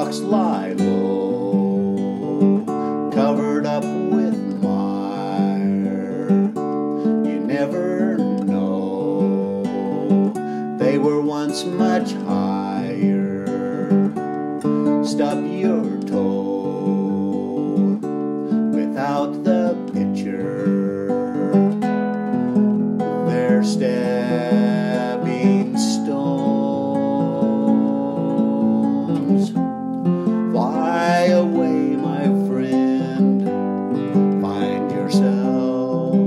rocks lie low, covered up with mire. You never know, they were once much higher. Stub your toe without the picture. They're stepping stones. Fly away, my friend, find yourself.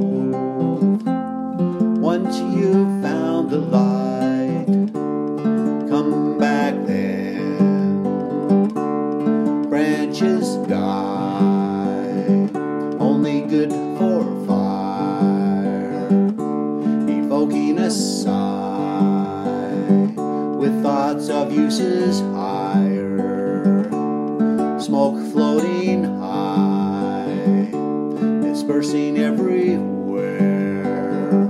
Once you've found the light, come back then. Branches die, only good for fire, evoking a sigh with thoughts of uses higher. Smoke floating high, dispersing everywhere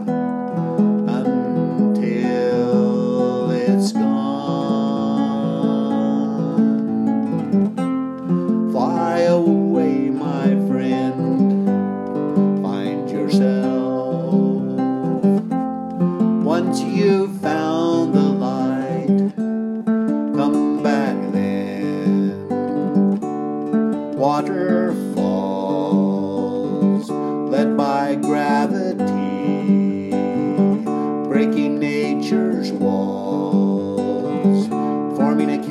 until it's gone. Fly away, my friend, find yourself. Once you've found the light, come back then. Waterfalls led by gravity, breaking nature's walls, forming a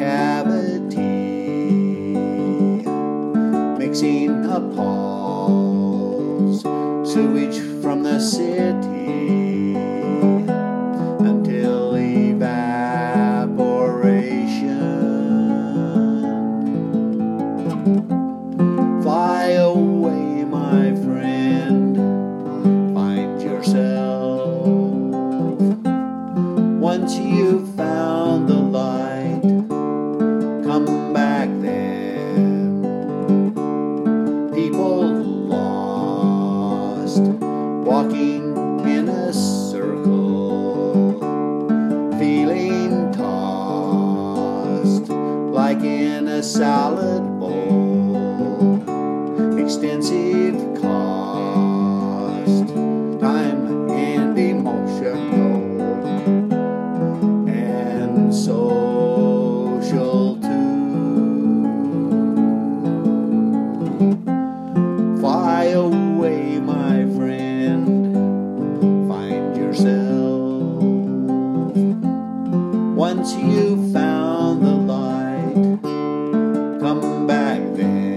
cavity, mixing a pulse, sewage from the city until evaporation. Fly away, my friend, find yourself. Once you've found the light, come back then. People lost, walking in a circle, feeling tossed like in a salad bowl. Extensive cost, time and emotional, and social too. Fly away, my friend, find yourself. Once you've found the light, come back then.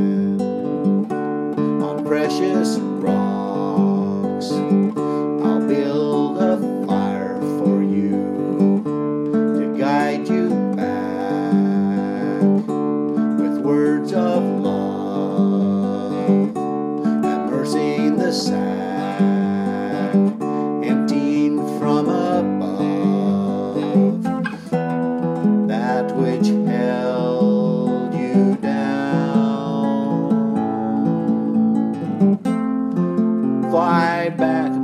On precious rocks, I'll build a fire for you to guide you back with words of love, immersing the sack, emptying from above that which held you down. Fly back,